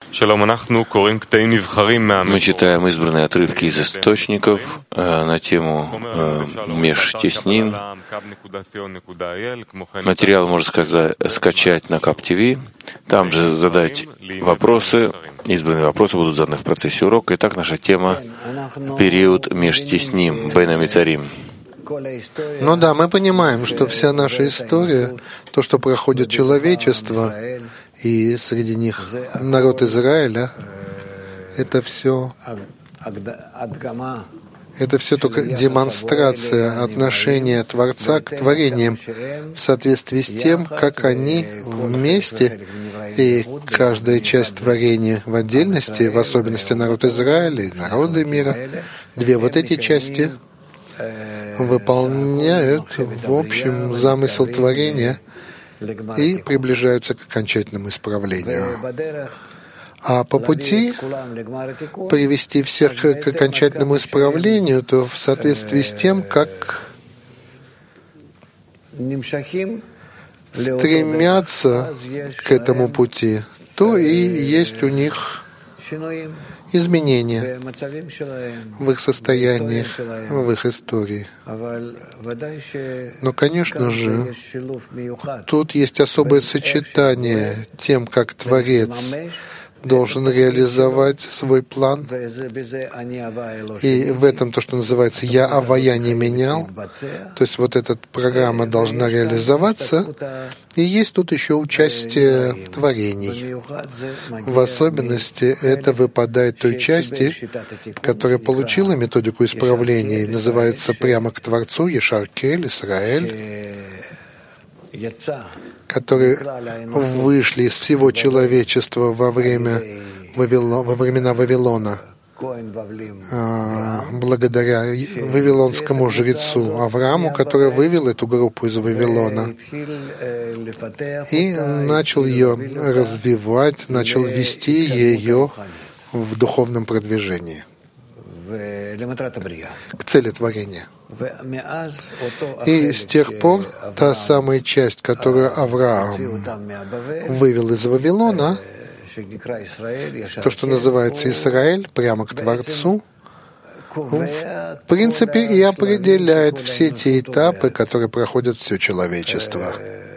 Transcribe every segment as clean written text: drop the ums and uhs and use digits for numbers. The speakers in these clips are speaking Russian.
Мы читаем избранные отрывки из источников на тему Межтесним. Материал можно скачать на Кап-ТВ. Там же задать вопросы. Избранные вопросы будут заданы в процессе урока. Итак, наша тема — период Межтесним, Бен Амицарим. Ну да, мы понимаем, что вся наша история, то, что проходит человечество, и среди них народ Израиля, это все только демонстрация отношения Творца к творениям в соответствии с тем, как они вместе, и каждая часть творения в отдельности, в особенности народ Израиля и народы мира, две вот эти части выполняют в общем замысел творения и приближаются к окончательному исправлению. А по пути привести всех к окончательному исправлению, то в соответствии с тем, как стремятся к этому пути, то и есть у них изменения в их состояниях, в их истории. Но, конечно же, тут есть особое сочетание тем, как Творец должен реализовать свой план. И в этом то, что называется «Я Авая не менял», то есть вот эта программа должна реализоваться, и есть тут еще участие творений. В особенности это выпадает той части, которая получила методику исправления и называется прямо к Творцу Ешар-Кель, Исраэль, которые вышли из всего человечества во времена Вавилона, благодаря вавилонскому жрецу Аврааму, который вывел эту группу из Вавилона и начал ее развивать, начал вести ее в духовном продвижении к цели творения. И с тех пор та самая часть, которую Авраам вывел из Вавилона, то, что называется Израиль, прямо к Творцу, в принципе и определяет все те этапы, которые проходят все человечество.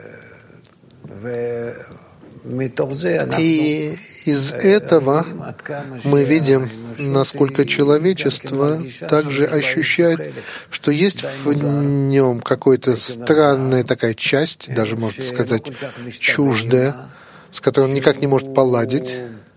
И из этого мы видим, насколько человечество также ощущает, что есть в нем какая-то странная такая часть, даже, можно сказать, чуждая, с которой он никак не может поладить,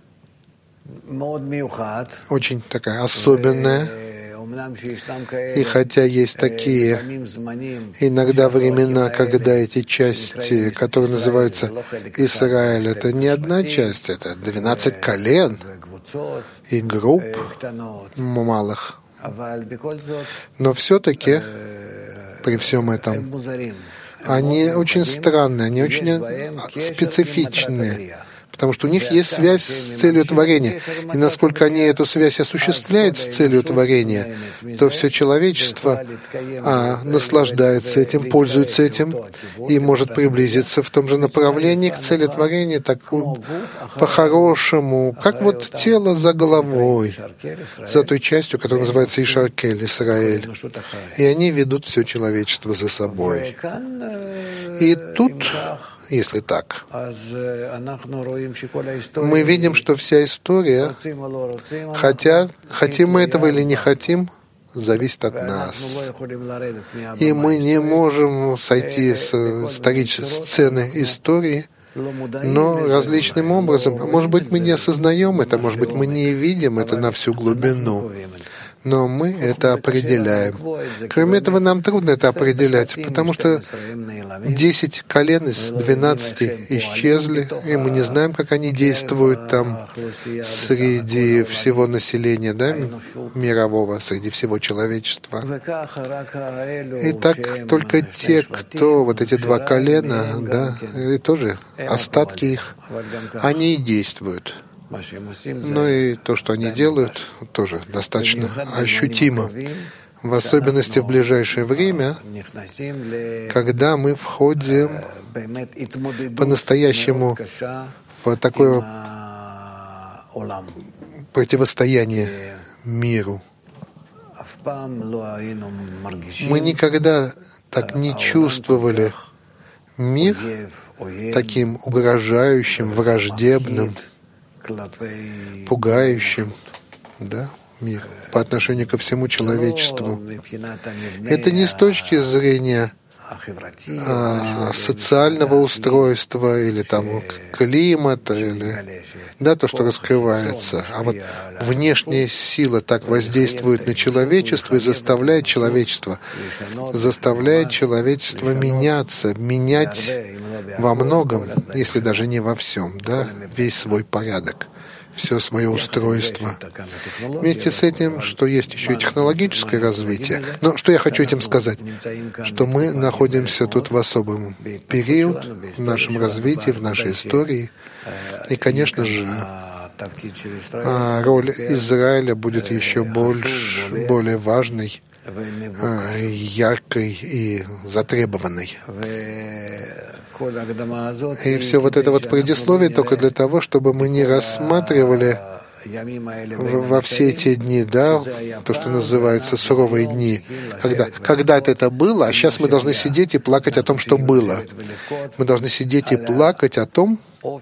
очень такая особенная. И хотя есть такие иногда времена, когда эти части, которые называются Израиль, это не одна часть, это 12 колен и групп малых. Но все-таки при всем этом они очень странные, они очень специфичные, потому что у них есть связь с целью творения. И насколько они эту связь осуществляют с целью творения, то все человечество наслаждается этим, пользуется этим и может приблизиться в том же направлении к цели творения, так по-хорошему, как вот тело за головой, за той частью, которая называется Ешар-Кель, Исраэль. И они ведут все человечество за собой. И тут, если так, мы видим, что вся история, хотим мы этого или не хотим, зависит от нас. И мы не можем сойти с сцены истории, но различным образом, может быть, мы не осознаем это, может быть, мы не видим это на всю глубину, но мы это определяем. Кроме этого, нам трудно это определять, потому что 10 колен из 12 исчезли, и мы не знаем, как они действуют там среди всего населения, да, мирового, среди всего человечества. И так только те, кто, вот эти 2 колена, да, и тоже остатки их, они и действуют. Но и то, что они делают, тоже достаточно ощутимо, в особенности в ближайшее время, когда мы входим по-настоящему в такое противостояние миру. Мы никогда так не чувствовали мир таким угрожающим, враждебным, пугающим, да, мир по отношению ко всему человечеству. Это не с точки зрения социального устройства или там климата, или то, что раскрывается, а вот внешняя сила так воздействует на человечество и заставляет человечество меняться, менять во многом, если даже не во всем, весь свой порядок, все свое устройство. Вместе с этим, что есть еще и технологическое развитие. Но что я хочу этим сказать? Что мы находимся тут в особом период в нашем развитии, в нашей истории. И, конечно же, роль Израиля будет еще более важной, яркой и затребованной. И все вот это вот предисловие только для того, чтобы мы не рассматривали во все эти дни, то, что называется суровые дни, когда-то это было, а сейчас мы должны сидеть и плакать о том, что было. Мы должны сидеть и плакать о том,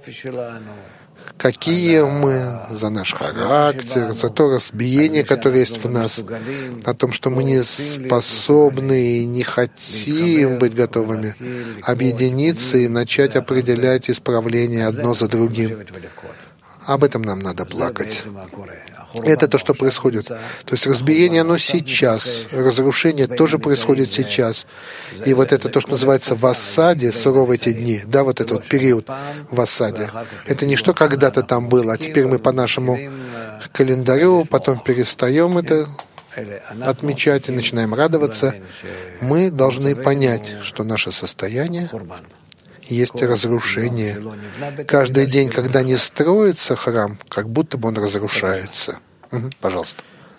какие мы, за наш характер, за то разбиение, которое есть в нас, о том, что мы не способны и не хотим быть готовыми объединиться и начать определять исправления одно за другим. Об этом нам надо плакать. Это то, что происходит. То есть разбиение, оно сейчас. Разрушение тоже происходит сейчас. И вот это то, что называется в осаде, суровые эти дни, вот этот вот период в осаде. Это не что когда-то там было, а теперь мы по нашему календарю потом перестаем это отмечать и начинаем радоваться. Мы должны понять, что наше состояние есть разрушение. Каждый день, когда не строится храм, как будто бы он разрушается. Пожалуйста.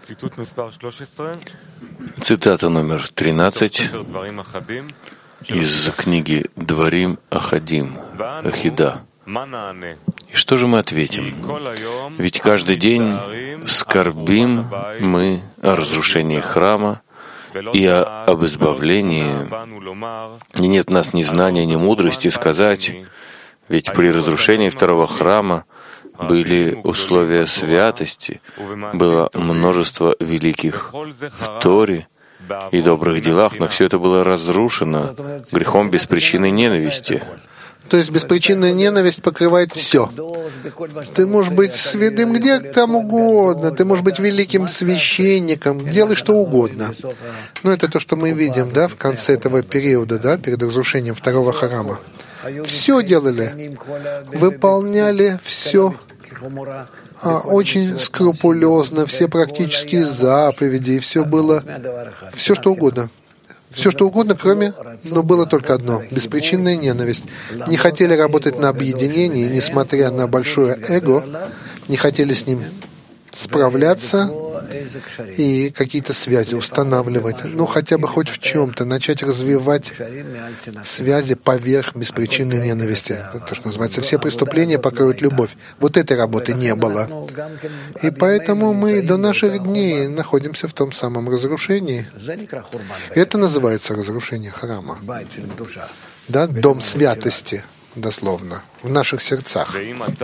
Цитата номер 13 из книги Дварим Ахадим, Ахида. И что же мы ответим? Ведь каждый день скорбим мы о разрушении храма и об избавлении, и нет в нас ни знания, ни мудрости сказать, ведь при разрушении второго храма были условия святости, было множество великих в Торе и добрых делах, но все это было разрушено грехом без причины ненависти. То есть беспричинная ненависть покрывает все. Ты можешь быть святым где там угодно, ты можешь быть великим священником, делай что угодно. Но это то, что мы видим, в конце этого периода, перед разрушением второго храма. Все делали, выполняли все очень скрупулезно, все практические заповеди, и все было, все что угодно. Все что угодно, но было только одно — беспричинная ненависть. Не хотели работать на объединении, несмотря на большое эго, не хотели с ним справляться и какие-то связи устанавливать. Хотя бы хоть в чем-то начать развивать связи поверх беспричинной ненависти. То, что называется, все преступления покроют любовь. Вот этой работы не было. И поэтому мы до наших дней находимся в том самом разрушении. Это называется разрушение храма. Дом святости, дословно, в наших сердцах.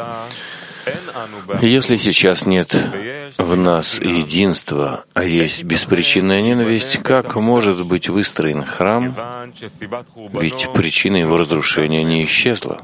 Если сейчас нет в нас единства, а есть беспричинная ненависть, как может быть выстроен храм? Ведь причина его разрушения не исчезла.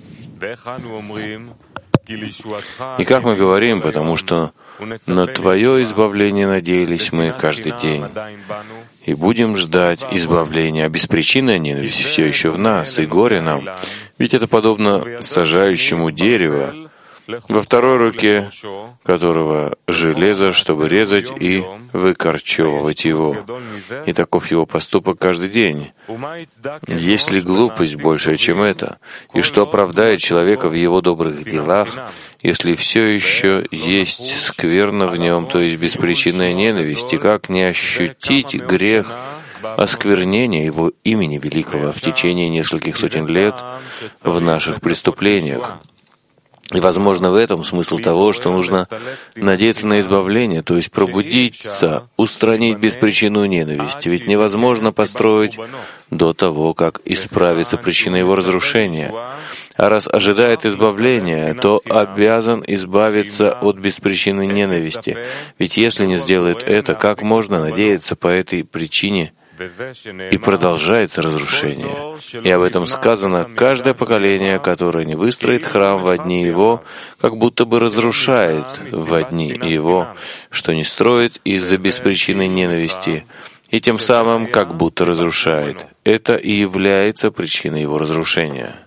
И как мы говорим, потому что на Твое избавление надеялись мы каждый день. И будем ждать избавления, а беспричинная ненависть все еще в нас, и горе нам. Ведь это подобно сажающему дерево, во второй руке которого железо, чтобы резать и выкорчевывать его. И таков его поступок каждый день. Есть ли глупость большая, чем это? И что оправдает человека в его добрых делах, если все еще есть скверно в нем, то есть беспричинная ненависть? И как не ощутить грех осквернения его имени великого в течение нескольких сотен лет в наших преступлениях? И, возможно, в этом смысл того, что нужно надеяться на избавление, то есть пробудиться, устранить беспричинную ненависть. Ведь невозможно построить до того, как исправится причина его разрушения. А раз ожидает избавления, то обязан избавиться от беспричинной ненависти. Ведь если не сделает это, как можно надеяться по этой причине? И продолжается разрушение. И об этом сказано: каждое поколение, которое не выстроит храм во дни его, как будто бы разрушает во дни его, что не строит из-за беспричинной ненависти, и тем самым как будто разрушает. Это и является причиной его разрушения.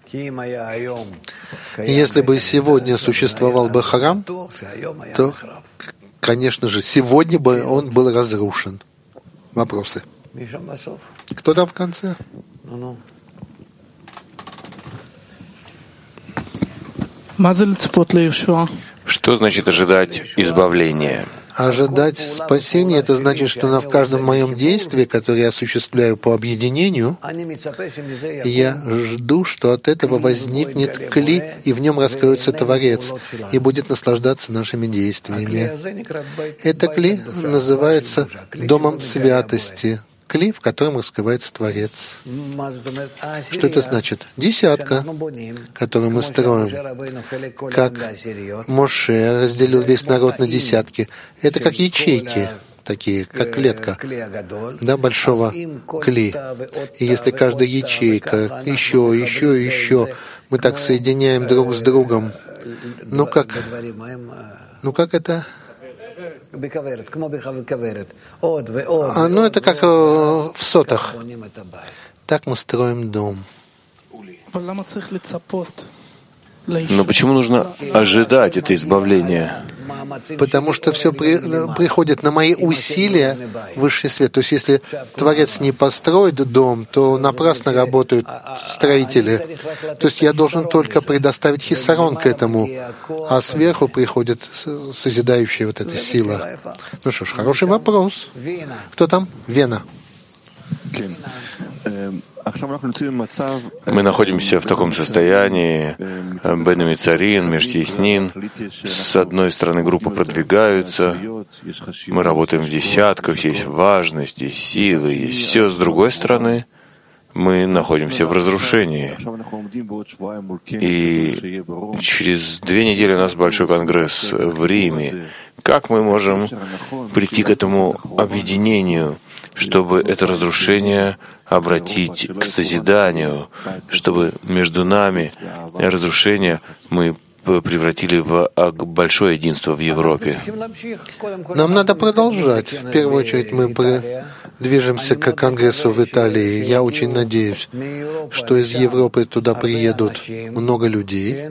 Если бы сегодня существовал бы храм, то, конечно же, сегодня бы он был разрушен. Вопросы? Кто там в конце? Что значит ожидать избавления? Ожидать спасения — это значит, что в каждом моем действии, которое я осуществляю по объединению, я жду, что от этого возникнет кли, и в нем раскроется Творец, и будет наслаждаться нашими действиями. Это кли называется Домом Святости, кли, в котором раскрывается Творец. Что это значит? Десятка, которую мы строим, как Моше разделил весь народ на десятки. Это как ячейки, такие, как клетка, да, большого кли. И если каждая ячейка еще, мы так соединяем друг с другом, как это? Это как в сотах. Так мы строим дом. Но почему нужно ожидать это избавление? Потому что все приходит на мои усилия в высший свет. То есть, если Творец не построит дом, то напрасно работают строители. То есть, я должен только предоставить хисарон к этому, а сверху приходит созидающая вот эта сила. Ну что ж, хороший вопрос. Кто там? Вена. Мы находимся в таком состоянии, Бен Мицарин, Межтеснин. С одной стороны, группы продвигаются, мы работаем в десятках, есть важность, есть силы, есть все. С другой стороны, мы находимся в разрушении. И через 2 недели у нас большой конгресс в Риме. Как мы можем прийти к этому объединению, чтобы это разрушение обратить к созиданию, чтобы между нами разрушение мы превратили в большое единство в Европе? Нам надо продолжать. В первую очередь мы движемся к конгрессу в Италии. Я очень надеюсь, что из Европы туда приедут много людей.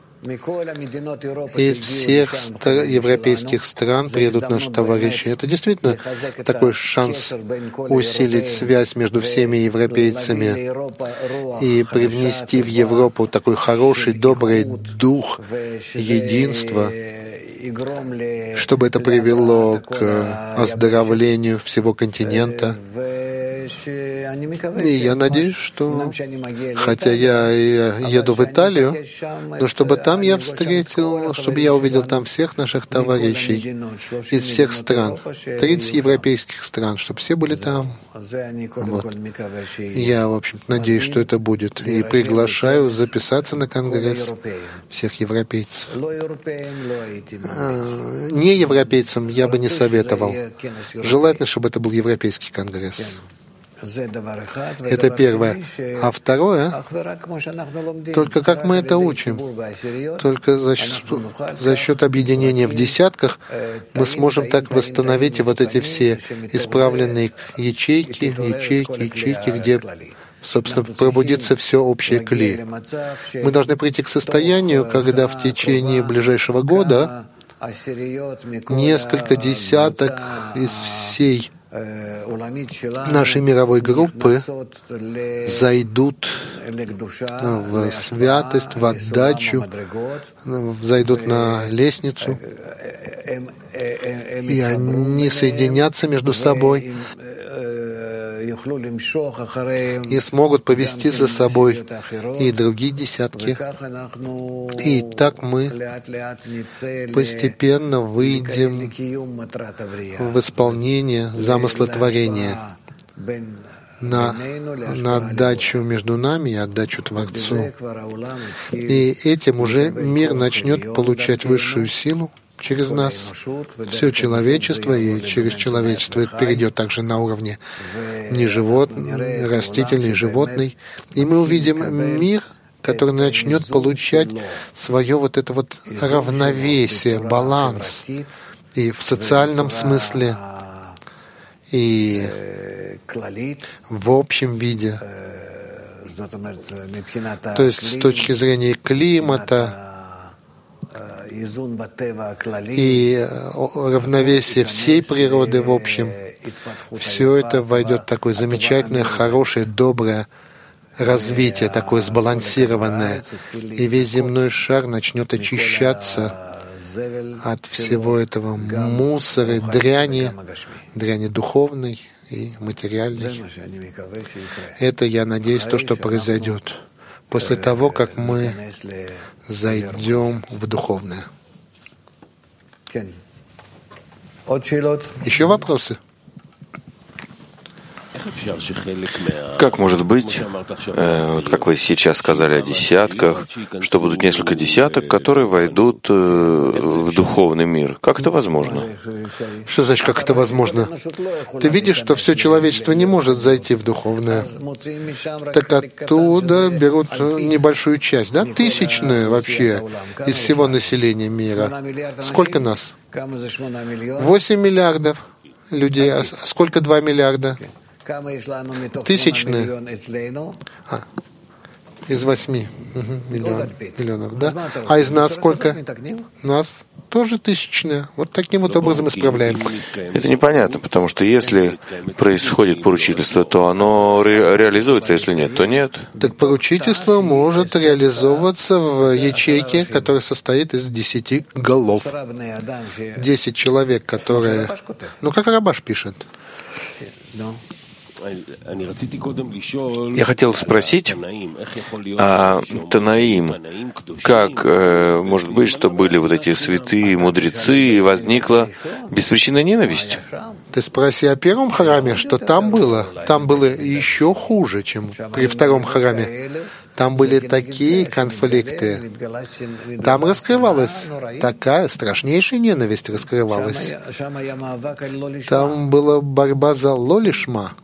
Из всех европейских стран приедут наши товарищи. Это действительно такой шанс усилить связь между всеми европейцами и привнести в Европу такой хороший, добрый дух единства, чтобы это привело к оздоровлению всего континента. И я надеюсь, что, хотя я еду в Италию, но чтобы там я встретил, чтобы я увидел там всех наших товарищей из всех стран, 30 европейских стран, чтобы все были там. Вот. Я, в общем-то, надеюсь, что это будет. И приглашаю записаться на конгресс всех европейцев. Не европейцам я бы не советовал. Желательно, чтобы это был европейский конгресс. Это первое. А второе, только как мы это учим, только за счет объединения в десятках мы сможем так восстановить и вот эти все исправленные ячейки, где, собственно, пробудится все общее кли. Мы должны прийти к состоянию, когда в течение ближайшего года несколько десяток из всей нашей мировой группы зайдут в святость, в отдачу, зайдут на лестницу, и они соединятся между собой и смогут повести за собой и другие десятки. И так мы постепенно выйдем в исполнение замысла творения на отдачу между нами и отдачу Творцу. И этим уже мир начнет получать высшую силу через нас. Все человечество, и через человечество это перейдет также на уровне растительный, животный. И мы увидим мир, который начнет получать свое вот это вот равновесие, баланс, и в социальном смысле, и в общем виде. То есть с точки зрения климата и равновесия всей природы в общем, все это войдет в такое замечательное, хорошее, доброе развитие, такое сбалансированное. И весь земной шар начнет очищаться от всего этого мусора, дряни духовной и материальной. Это, я надеюсь, то, что произойдет после того, как мы зайдем в духовное. Еще вопросы? Как может быть, вот как вы сейчас сказали о десятках, что будут несколько десяток, которые войдут в духовный мир? Как это возможно? Что значит, как это возможно? Ты видишь, что все человечество не может зайти в духовное. Так оттуда берут небольшую часть, да? Тысячную вообще из всего населения мира. Сколько нас? 8 миллиардов людей. А сколько 2 миллиарда? Тысячные. Из 8 миллионов, да? А из нас сколько? Нас тоже тысячные. Вот таким вот образом исправляем. Это непонятно, потому что если происходит поручительство, то оно реализуется, если нет, то нет. Так поручительство может реализовываться в ячейке, которая состоит из 10 голов. 10 человек, которые... Ну, как Рабаш пишет. Я хотел спросить о Танаим. Как может быть, что были вот эти святые мудрецы, и возникла беспричинная ненависть? Ты спроси о первом храме, что там было. Там было еще хуже, чем при втором храме. Там были такие конфликты. Там раскрывалась такая страшнейшая ненависть раскрывалась. Там была борьба за лолишма.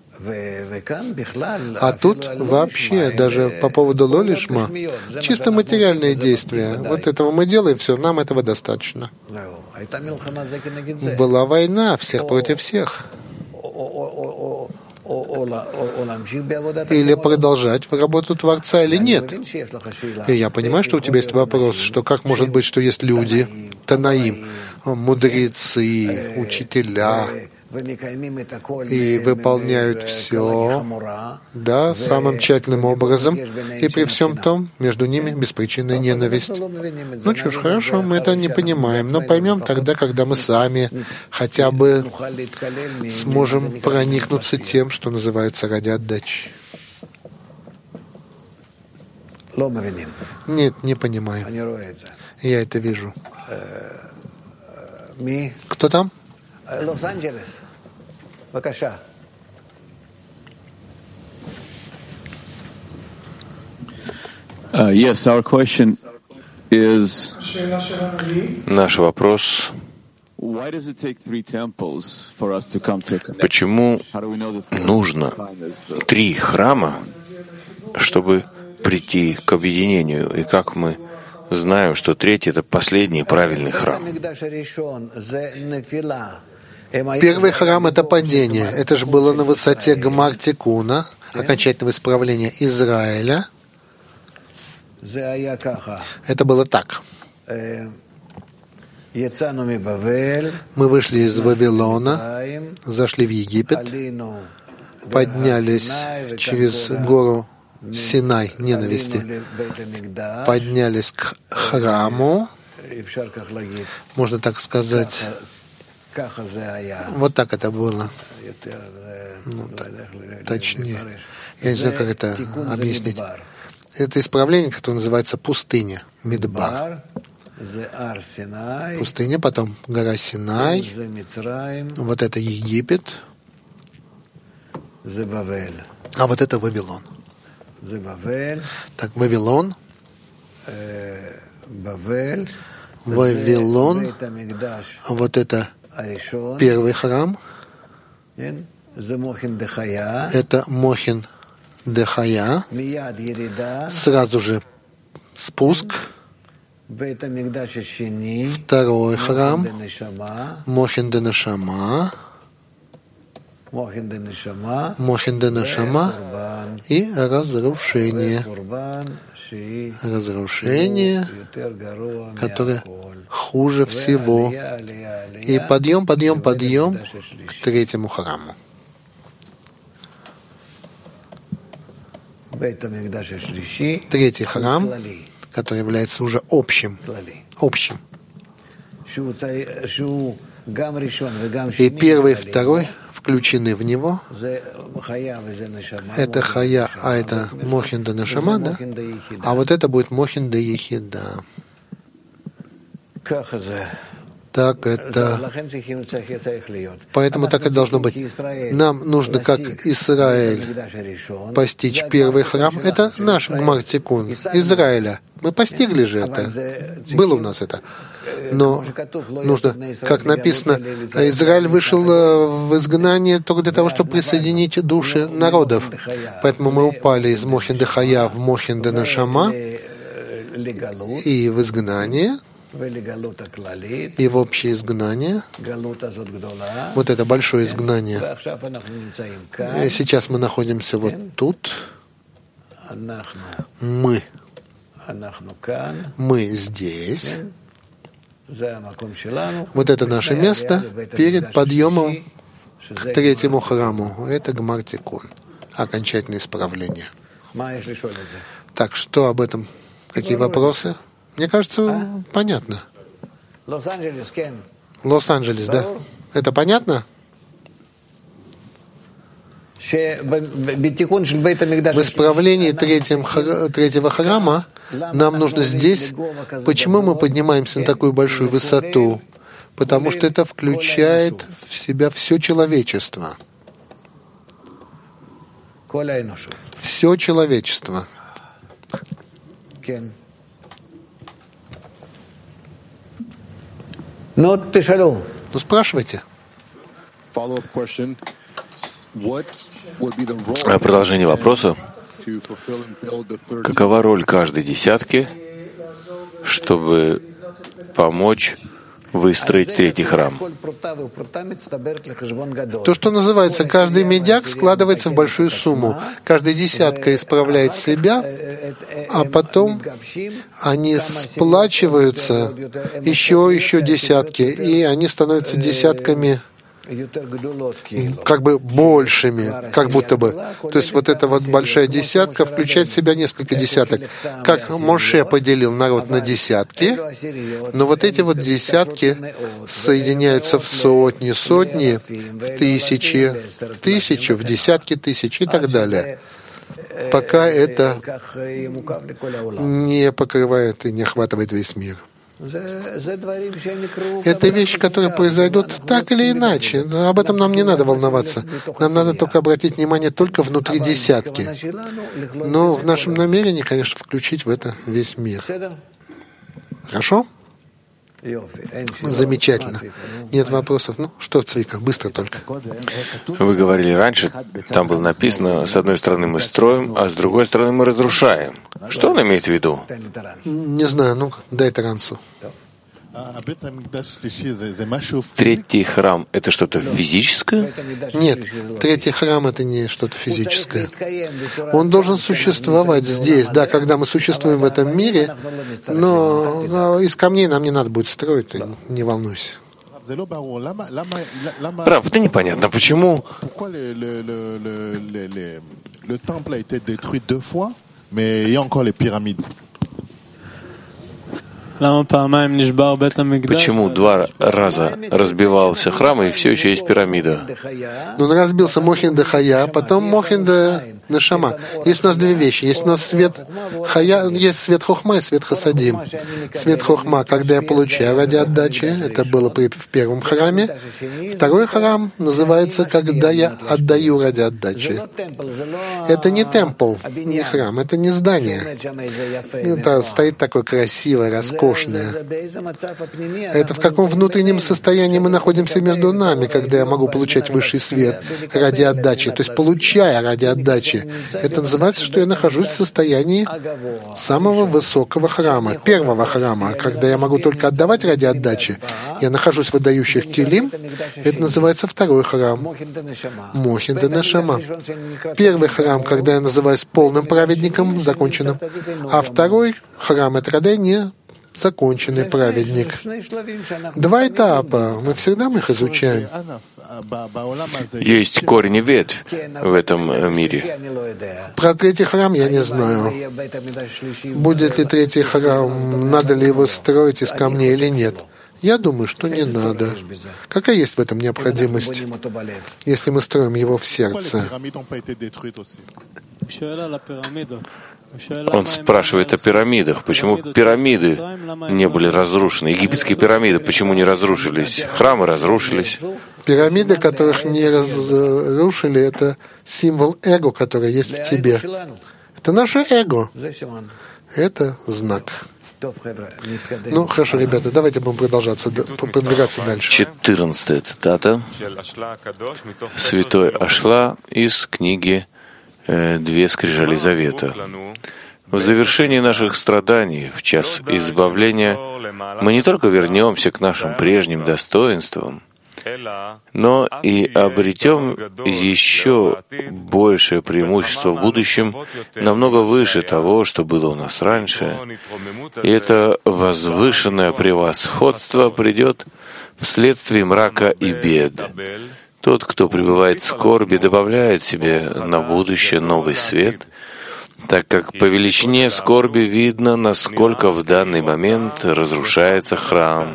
А тут вообще, даже по поводу лолишма, чисто материальные действия. Вот этого мы делаем, все, нам этого достаточно. Была война, всех против всех. Или продолжать работу Творца, или нет. И я понимаю, что у тебя есть вопрос, что как может быть, что есть люди, Танаим, мудрецы, учителя, и выполняют все, да, самым тщательным образом, и при всем том между ними беспричинная ненависть. Ну что ж, хорошо, мы это не понимаем, но поймем тогда, когда мы сами хотя бы сможем проникнуться тем, что называется ради отдачи. Нет, не понимаю. Я это вижу. Кто там? Лос-Анджелес. Бакаша. Yes, our question is. Наш вопрос: почему нужно 3 храма, чтобы прийти к объединению, и как мы знаем, что 3-й — это последний правильный храм? Первый храм — это падение. Это же было на высоте Гмар Тикуна, окончательного исправления Израиля. Это было так. Мы вышли из Вавилона, зашли в Египет, поднялись через гору Синай ненависти, поднялись к храму, можно так сказать, Вот так это было. Точнее. Я не знаю, как это объяснить. Это исправление, которое называется пустыня, Мидбар. Пустыня, потом гора Синай. Вот это Египет. А вот это Вавилон. Так, Вавилон. Вавилон. Вот это первый храм. Это Мохин Дехая. Сразу же спуск. Второй храм. Мохин де Нешама. Мохин де Нешама. И разрушение. Разрушение, которое хуже всего. И подъем, подъем, подъем к третьему храму. Третий храм, который является уже общим. И первый и второй включены в него. Это Хая, а это Мохин де Нешама, да? А вот это будет Мохин де Ехида. Так это. Поэтому так и должно быть. Нам нужно, как Израиль, постичь первый храм. Это наш Гмар Тикун Израиля. Мы постигли же это. Было у нас это. Но нужно, как написано, Израиль вышел в изгнание только для того, чтобы присоединить души народов. Поэтому мы упали из Мохин де Хая в Мохин де Нешама и в изгнание, и в общее изгнание. Вот это большое изгнание. Сейчас мы находимся вот тут. Мы здесь. Вот это наше место перед подъемом к третьему храму. Это Гмар Тикун. Окончательное исправление. Так, что об этом? Какие вопросы? Мне кажется, понятно. Лос-Анджелес, да? Это понятно? В исправлении третьего храма нам нужно здесь. Почему мы поднимаемся на такую большую высоту? Потому что это включает в себя все человечество. Все человечество. Ну, спрашивайте. Продолжение вопроса. Какова роль каждой десятки, чтобы помочь выстроить третий храм? То, что называется, каждый медяк складывается в большую сумму. Каждая десятка исправляет себя, а потом они сплачиваются еще десятки, и они становятся десятками как бы большими, как будто бы. То есть вот эта вот большая десятка включает в себя несколько десяток. Как Моше поделил народ на десятки, но вот эти вот десятки соединяются в сотни, в тысячи, в десятки тысяч и так далее. Пока это не покрывает и не охватывает весь мир. Это вещи, которые произойдут так или иначе. Но об этом нам не надо волноваться. Нам надо только обратить внимание только внутри десятки. Но в нашем намерении, конечно, включить в это весь мир. Хорошо? Замечательно. Нет вопросов? Ну, что, Цвика, быстро только. Вы говорили раньше, там было написано, с одной стороны мы строим, а с другой стороны мы разрушаем. Что он имеет в виду? Не знаю, ну, дай Тарансу. Третий храм — это что-то физическое? Нет, третий храм — это не что-то физическое. Он должен существовать здесь, да, когда мы существуем в этом мире, но из камней нам не надо будет строить, не волнуйся. Рав, это непонятно, почему? Почему 2 раза разбивался храм, и все еще есть пирамида? Но он разбился Мохин де Хая, потом Мохин де Нешама. Есть у нас 2 вещи. Есть у нас свет Хая, есть свет Хохма и свет Хасадим. Свет Хохма, когда я получаю ради отдачи, это было в первом храме. Второй храм называется, когда я отдаю ради отдачи. Это не темпл, не храм, это не здание. Это стоит такое красивое, роскошное. Это в каком внутреннем состоянии мы находимся между нами, когда я могу получать высший свет ради отдачи, то есть получая ради отдачи. Это называется, что я нахожусь в состоянии самого высокого храма, первого храма. Когда я могу только отдавать ради отдачи, я нахожусь в отдающих телим, это называется второй храм, Мохин де Нешама. Первый храм, когда я называюсь полным праведником, законченным, а второй храм — это когда я не законченный праведник. 2 этапа. Мы всегда их изучаем. Есть корень и ветвь в этом мире. Про 3-й храм я не знаю. Будет ли 3-й храм, надо ли его строить из камней или нет. Я думаю, что не надо. Какая есть в этом необходимость, если мы строим его в сердце? Он спрашивает о пирамидах. Почему пирамиды не были разрушены? Египетские пирамиды почему не разрушились? Храмы разрушились. Пирамиды, которых не разрушили, это символ эго, который есть в тебе. Это наше эго. Это знак. Ну, хорошо, ребята, давайте будем продвигаться дальше. 14-я цитата. Святой Ашла из книги «Две скрижали завета». В завершении наших страданий, в час избавления, мы не только вернемся к нашим прежним достоинствам, но и обретем еще большее преимущество в будущем, намного выше того, что было у нас раньше. И это возвышенное превосходство придет вследствие мрака и бед. Тот, кто пребывает в скорби, добавляет себе на будущее новый свет, так как по величине скорби видно, насколько в данный момент разрушается храм.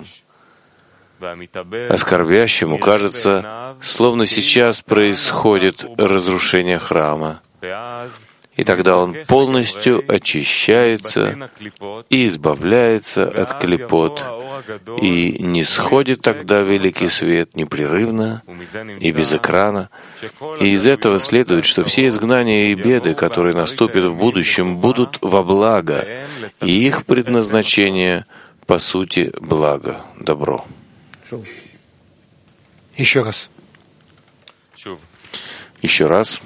А скорбящему кажется, словно сейчас происходит разрушение храма. И тогда он полностью очищается и избавляется от клепот, и не сходит тогда великий свет непрерывно и без экрана. И из этого следует, что все изгнания и беды, которые наступят в будущем, будут во благо, и их предназначение, по сути, благо, добро. Еще раз. Еще раз.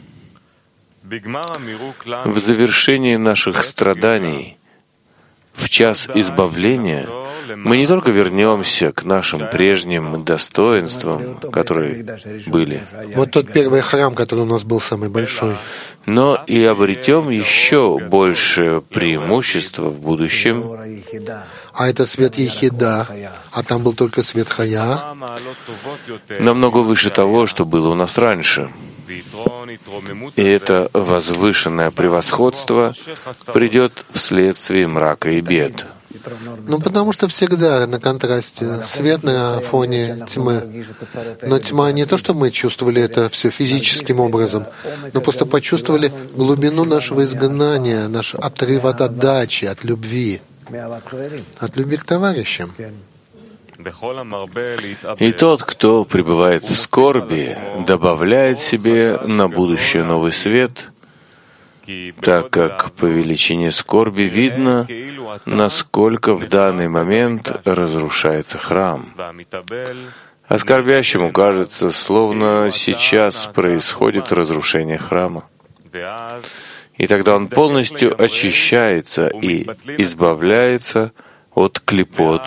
В завершении наших страданий, в час избавления, мы не только вернемся к нашим прежним достоинствам, которые были, вот тот первый храм, который у нас был самый большой, но и обретем еще большее преимущество в будущем. А это свет Ехида, а там был только свет Хая, намного выше того, что было у нас раньше. И это возвышенное превосходство придет вследствие мрака и бед. Ну, потому что всегда на контрасте свет на фоне тьмы. Но тьма не то, что мы чувствовали это все физическим образом, но просто почувствовали глубину нашего изгнания, наш отрыв от отдачи, от любви к товарищам. И тот, кто пребывает в скорби, добавляет себе на будущее новый свет, так как по величине скорби видно, насколько в данный момент разрушается храм. А скорбящему кажется, словно сейчас происходит разрушение храма. И тогда он полностью очищается и избавляется от клепот,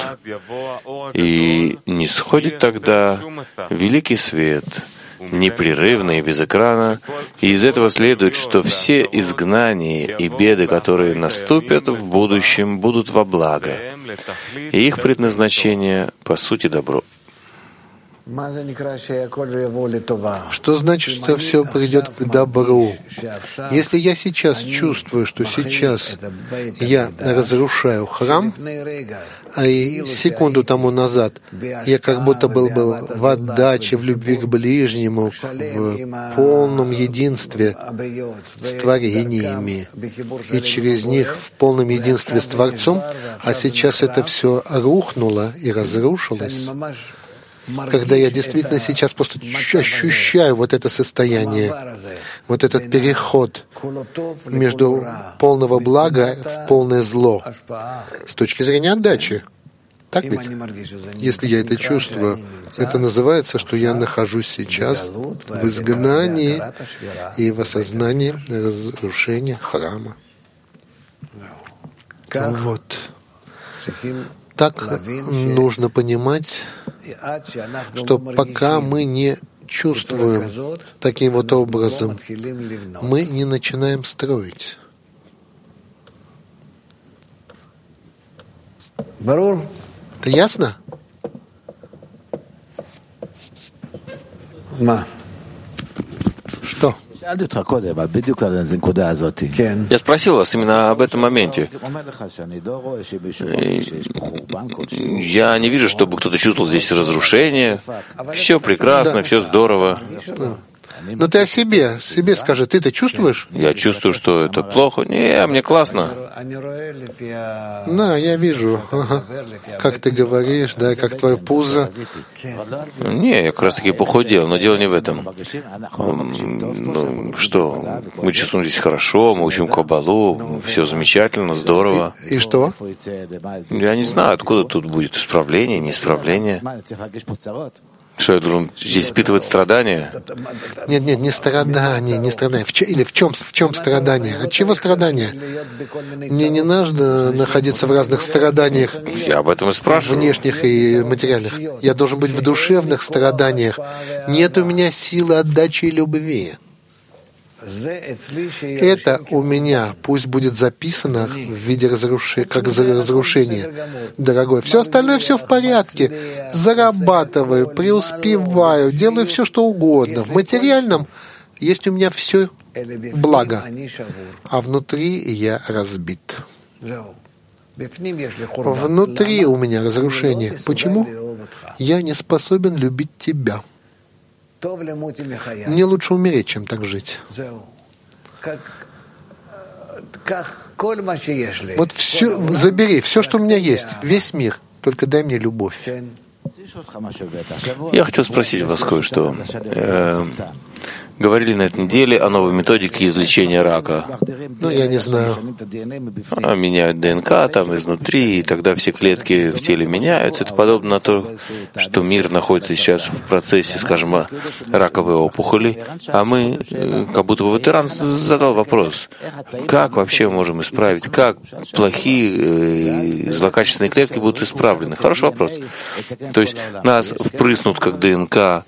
и не сходит тогда великий свет, непрерывно и без экрана, и из этого следует, что все изгнания и беды, которые наступят в будущем, будут во благо, и их предназначение, по сути, добро. Что значит, что все придет к добру? Если я сейчас чувствую, что сейчас я разрушаю храм, а и секунду тому назад я как будто был в отдаче, в любви к ближнему, в полном единстве с творениями, и через них в полном единстве с Творцом, а сейчас это все рухнуло и разрушилось, когда я действительно сейчас просто ощущаю вот это состояние, вот этот переход между полного блага в полное зло с точки зрения отдачи. Так ведь? Если я это чувствую, это называется, что я нахожусь сейчас в изгнании и в осознании разрушения храма. Вот. Так нужно понимать, что пока мы не чувствуем таким вот образом, мы не начинаем строить. Это ясно? Что? Я спросил вас именно об этом моменте. Я не вижу, чтобы кто-то чувствовал здесь разрушение. Все прекрасно, все здорово. Но ты о себе скажи, ты-то чувствуешь? Я чувствую, что это плохо. Не, мне классно. Да, я вижу, как ты говоришь, да, как твое пузо. Не, я как раз таки похудел, но дело не в этом. Ну, что, мы чувствуем здесь хорошо, мы учим каббалу, все замечательно, здорово. И что? Я не знаю, откуда тут будет исправление, неисправление. Что я должен здесь испытывать страдания? Нет, не страдания, не страдания. Или в чем страдания? От чего страдания? Мне не надо находиться в разных страданиях. Я об этом и спрашиваю. Внешних и материальных. Я должен быть в душевных страданиях. Нет у меня силы отдачи и любви. Это у меня пусть будет записано в виде разрушения, дорогой. Все остальное все в порядке. Зарабатываю, преуспеваю, делаю все, что угодно. В материальном есть у меня все благо, а внутри я разбит. Внутри у меня разрушение. Почему? Я не способен любить тебя. Мне лучше умереть, чем так жить. Вот все, забери, все, что у меня есть, весь мир, только дай мне любовь. Я хотел спросить вас кое-что. Говорили на этой неделе о новой методике излечения рака. Ну, я не знаю. Меняют ДНК там изнутри, и тогда все клетки в теле меняются. Это подобно на то, что мир находится сейчас в процессе, скажем, раковой опухоли, а мы, как будто бы ветеран задал вопрос, как вообще можем исправить, как плохие злокачественные клетки будут исправлены? Хороший вопрос. То есть нас впрыснут как ДНК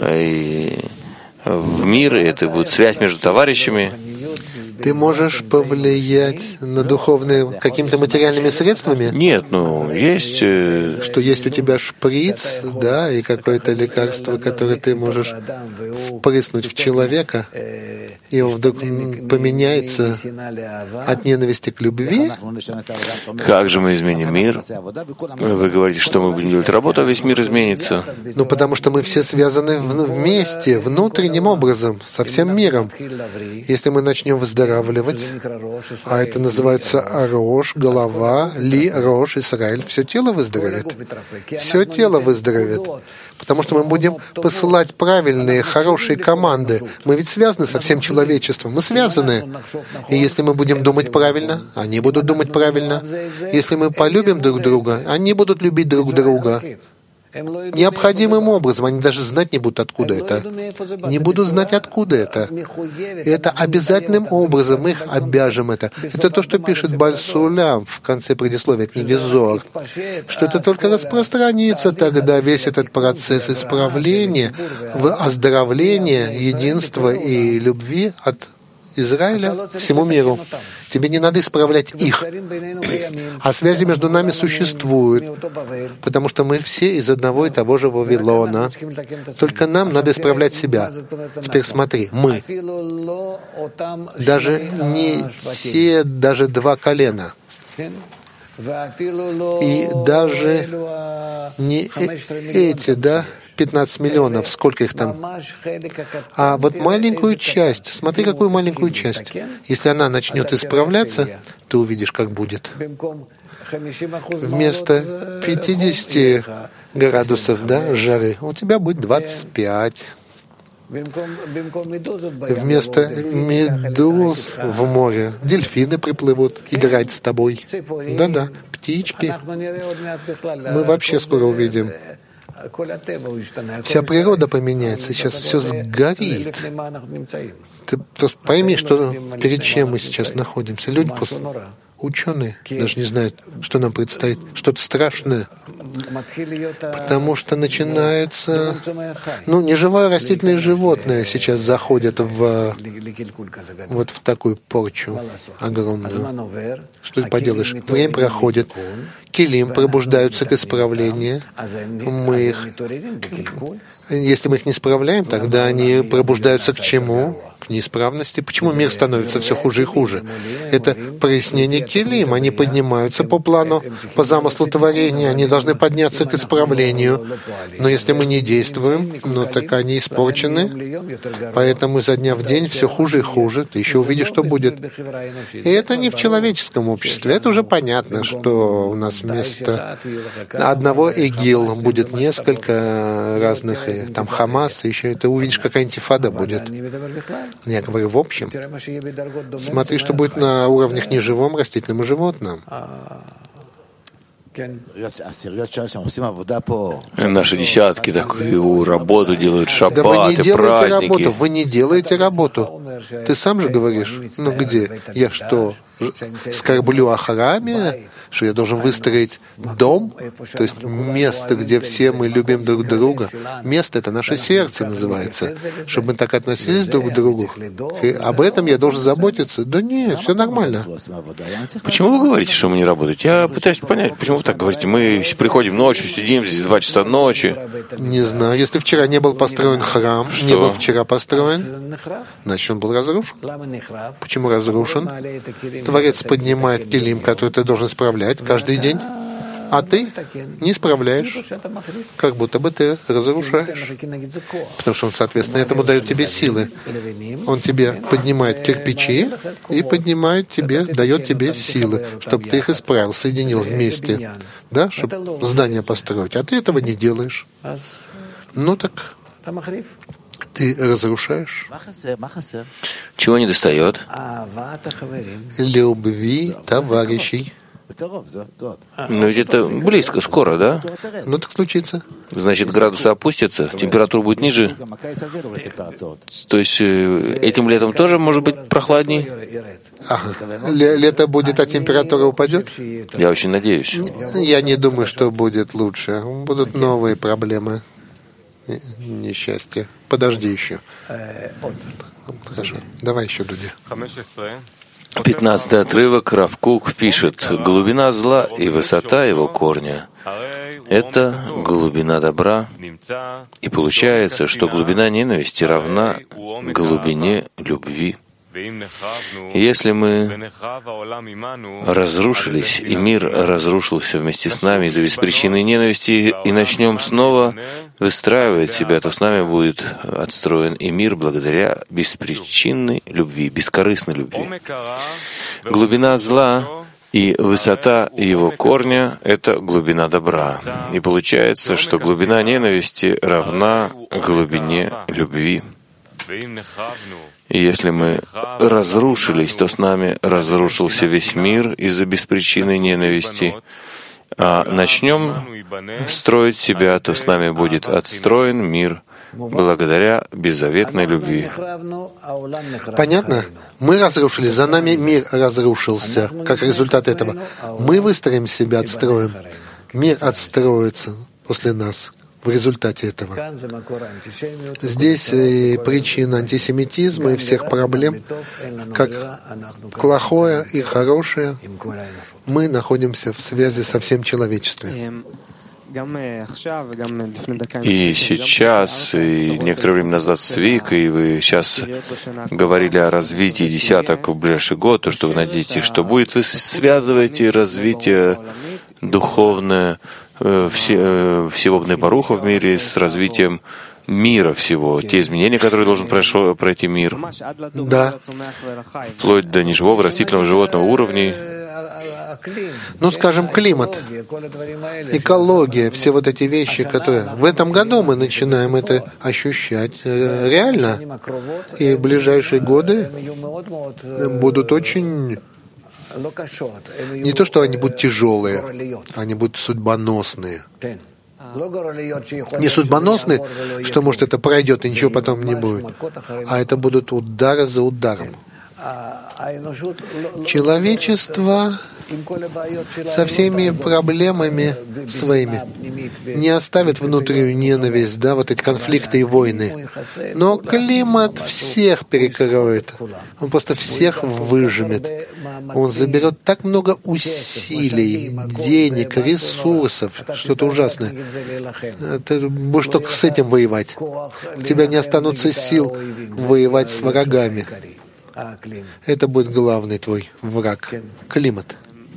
в мир, и это будет связь между товарищами. Ты можешь повлиять на духовные какими-то материальными средствами? Нет, есть... Что есть у тебя шприц, да, и какое-то лекарство, которое ты можешь впрыснуть в человека, и он вдруг поменяется от ненависти к любви? Как же мы изменим мир? Вы говорите, что мы будем делать работу, а весь мир изменится. Ну, потому что мы все связаны вместе, внутренним образом, со всем миром. Если мы начнем выздоравливать, а это называется Рош, голова, Ли, Рош, Исраэль, все тело выздоровеет. Все тело выздоровеет. Потому что мы будем посылать правильные, хорошие команды. Мы ведь связаны со всем человечеством. Мы связаны. И если мы будем думать правильно, они будут думать правильно. Если мы полюбим друг друга, они будут любить друг друга. Необходимым образом. Они даже знать не будут, откуда это. Не будут знать, откуда это. И это обязательным образом их обяжем это. Это то, что пишет Бааль Сулам в конце предисловия книги Зоар. Что это только распространится тогда весь этот процесс исправления, оздоровления, единства и любви от Израиля всему миру. Тебе не надо исправлять их. А связи между нами существуют, потому что мы все из одного и того же Вавилона. Только нам надо исправлять себя. Теперь смотри, мы. Даже не все, даже два колена. И даже не эти, 15 миллионов, сколько их там. А вот маленькую часть, смотри, какую маленькую часть. Если она начнет исправляться, ты увидишь, как будет. Вместо 50 градусов жары у тебя будет 25. Вместо медуз в море дельфины приплывут играть с тобой. Да-да, птички. Мы вообще скоро увидим. Вся природа поменяется, сейчас все сгорит. Ты просто пойми, что перед чем мы сейчас находимся. Люди просто... Ученые даже не знают, что нам предстоит. Что-то страшное. Потому что начинается... неживое растительное животное сейчас заходит в такую порчу огромную. Что ты поделаешь? Время проходит. Килим пробуждаются к исправлению. Если мы их не исправляем, тогда они пробуждаются к чему? К неисправности. Почему мир становится все хуже и хуже? Это прояснение килим. Они поднимаются по плану, по замыслу творения. Они должны подняться к исправлению. Но если мы не действуем, так они испорчены. Поэтому изо дня в день все хуже и хуже. Ты еще увидишь, что будет. И это не в человеческом обществе. Это уже понятно, что у нас вместо одного ИГИЛ будет несколько разных, там Хамас, еще ты увидишь, какая интифада будет. Я говорю в общем. Смотри, что будет на уровнях неживом, растительном и животном. Наши десятки такую работу делают, шаббаты, вы не делаете праздники. Работу, вы не делаете работу. Ты сам же говоришь, где? Я что, скорблю о храме? Что я должен выстроить дом? То есть место, где все мы любим друг друга. Место — это наше сердце называется. Чтобы мы так относились друг к другу. И об этом я должен заботиться. Да нет, все нормально. Почему вы говорите, что мы не работаете? Я пытаюсь понять, почему вы так говорите. Мы приходим ночью, сидим здесь 2 часа ночи. Не знаю. Если вчера не был построен храм, не был вчера построен, значит, он был разрушен. Почему разрушен? Творец поднимает килим, который ты должен исправлять каждый день, а ты не исправляешь, как будто бы ты разрушаешь. Потому что он, соответственно, этому дает тебе силы. Он тебе поднимает кирпичи и поднимает тебе, дает тебе силы, чтобы ты их исправил, соединил вместе, чтобы здание построить. А ты этого не делаешь. Так ты разрушаешь. Чего не достает? Любви товарищей. Но ведь это близко, скоро, да? Так случится. Значит, градусы опустятся, температура будет ниже. То есть этим летом тоже может быть прохладней? Лето будет, а температура упадет? Я очень надеюсь. Я не думаю, что будет лучше. Будут новые проблемы. Несчастье. Подожди еще. Хорошо. Давай еще, Дуди. 15-й отрывок. Рав Кук пишет: глубина зла и высота его корня — это глубина добра. И получается, что глубина ненависти равна глубине любви. Если мы разрушились, и мир разрушился вместе с нами из-за беспричинной ненависти, и начнем снова выстраивать себя, то с нами будет отстроен и мир благодаря беспричинной любви, бескорыстной любви. Глубина зла и высота его корня — это глубина добра. И получается, что глубина ненависти равна глубине любви. И если мы разрушились, то с нами разрушился весь мир из-за беспричинной ненависти. А начнем строить себя, то с нами будет отстроен мир благодаря беззаветной любви. Понятно? Мы разрушились, за нами мир разрушился. Как результат этого мы выстроим себя, отстроим. Мир отстроится после нас. в результате этого. Здесь причина антисемитизма и всех проблем, как плохое и хорошее, мы находимся в связи со всем человечеством. И сейчас, и некоторое время назад с Викой, вы сейчас говорили о развитии десяток в ближайший год, то, что вы надеетесь, что будет. Вы связываете развитие духовное всего Бней-Баруха в мире с развитием мира всего, те изменения, которые должен пройти мир, Да. вплоть до неживого, растительного, животного уровней. Ну, скажем, климат, экология, все вот эти вещи, которые... В этом году мы начинаем это ощущать реально. И в ближайшие годы будут очень... Не то, что они будут тяжелые, они будут судьбоносные. Не судьбоносные, что, может, это пройдет и ничего потом не будет, а это будут удары за ударом. Человечество со всеми проблемами своими не оставит внутреннюю ненависть, да, вот эти конфликты и войны. Но климат всех перекроет. Он просто всех выжмет. Он заберет так много усилий, денег, ресурсов, что-то ужасное. Ты будешь только с этим воевать. У тебя не останутся сил воевать с врагами. Это будет главный твой враг — климат.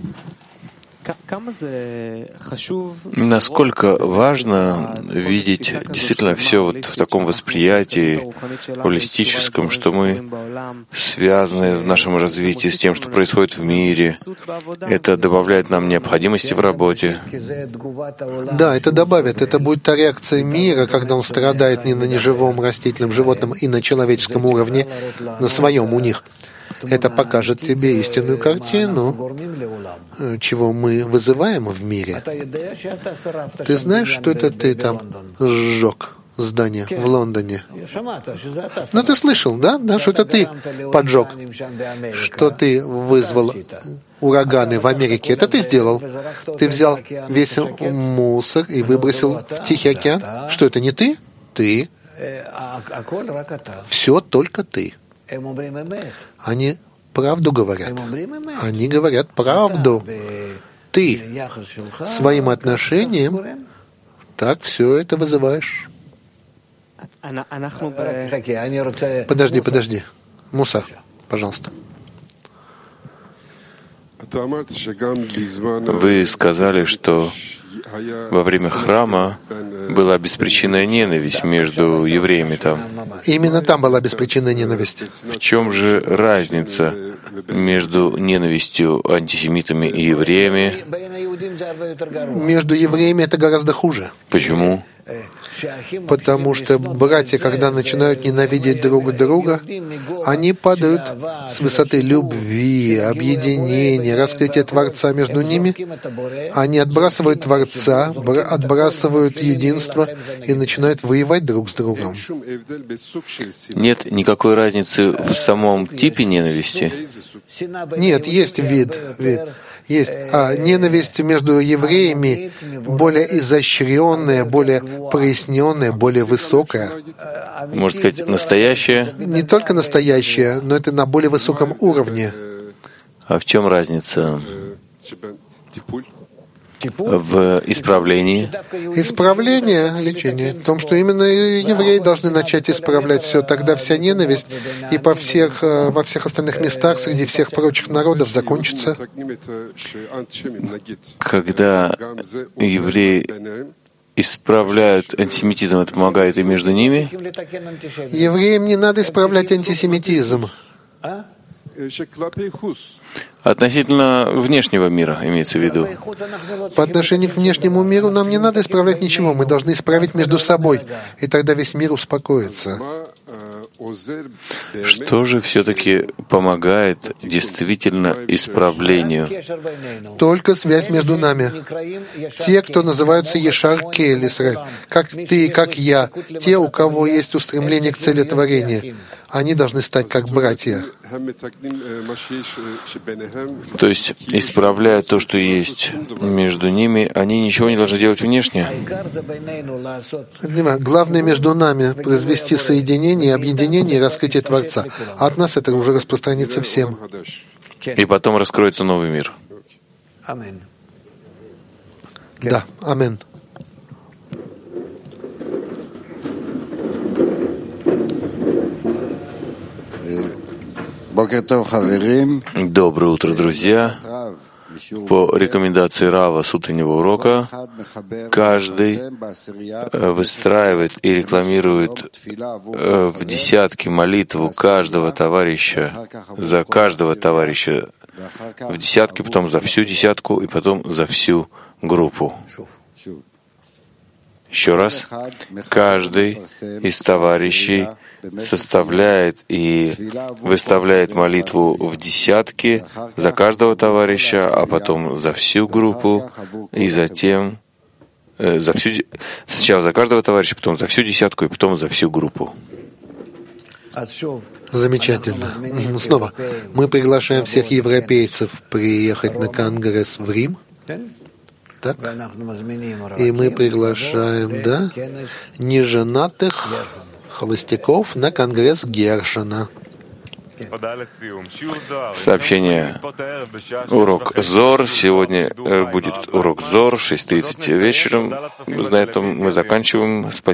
Насколько важно видеть действительно все вот в таком восприятии холистическом, что мы связаны в нашем развитии с тем, что происходит в мире. Это добавляет нам необходимости в работе. Да, это добавит. Это будет та реакция мира, когда он страдает не на неживом растительном животном и на человеческом уровне, на своем у них. Это покажет тебе истинную картину, чего мы вызываем в мире. Ты знаешь, что это ты там сжег здание в Лондоне? Ну, ты слышал, да? Да, что это ты поджег, что ты вызвал ураганы в Америке. Это ты сделал. Ты взял весь мусор и выбросил в Тихий океан. Что это, не ты? Ты. Все только ты. Они правду говорят. Они говорят правду. Ты своим отношением так все это вызываешь. Подожди. Муса, пожалуйста. Вы сказали, что во время храма была беспричинная ненависть между евреями там. Именно там была беспричинная ненависть. В чем же разница между ненавистью антисемитами и евреями? Между евреями это гораздо хуже. Почему? Потому что братья, когда начинают ненавидеть друг друга, они падают с высоты любви, объединения, раскрытия Творца между ними. Они отбрасывают Творца, отбрасывают единство и начинают воевать друг с другом. Нет никакой разницы в самом типе ненависти? Нет, есть вид. Есть ненависть между евреями более изощренная, более проясненная, более высокая. Можно сказать, настоящая? Не только настоящая, но это на более высоком уровне. А в чем разница в исправлении? Исправление, лечение, в том, что именно евреи должны начать исправлять все. Тогда вся ненависть и во всех остальных местах, среди всех прочих народов закончится. Когда евреи исправляют антисемитизм, это помогает и между ними? Евреям не надо исправлять антисемитизм. Относительно внешнего мира, имеется в виду. По отношению к внешнему миру нам не надо исправлять ничего. Мы должны исправить между собой, и тогда весь мир успокоится. Что же все-таки помогает действительно исправлению? Только связь между нами. Те, кто называются Ешар Кель Исраэль, как ты и как я, те, у кого есть устремление к целетворению, они должны стать как братья. То есть, исправляя то, что есть между ними, они ничего не должны делать внешне. Главное между нами — произвести соединение, объединение и раскрытие Творца. А от нас это уже распространится всем. И потом раскроется новый мир. Да, амин. Доброе утро, друзья. По рекомендации Рава с утреннего урока, каждый выстраивает и рекламирует в десятки молитву каждого товарища, за каждого товарища в десятке, потом за всю десятку и потом за всю группу. Еще раз, каждый из товарищей составляет и выставляет молитву в десятки за каждого товарища, а потом за всю группу, и затем сначала за каждого товарища, потом за всю десятку, и потом за всю группу. Замечательно. Снова. Мы приглашаем всех европейцев приехать на конгресс в Рим. Так? И мы приглашаем, да, неженатых холостяков на конгресс Гершона. Сообщение. Урок Зор. Сегодня будет урок Зор, 6:30 вечером. На этом мы заканчиваем.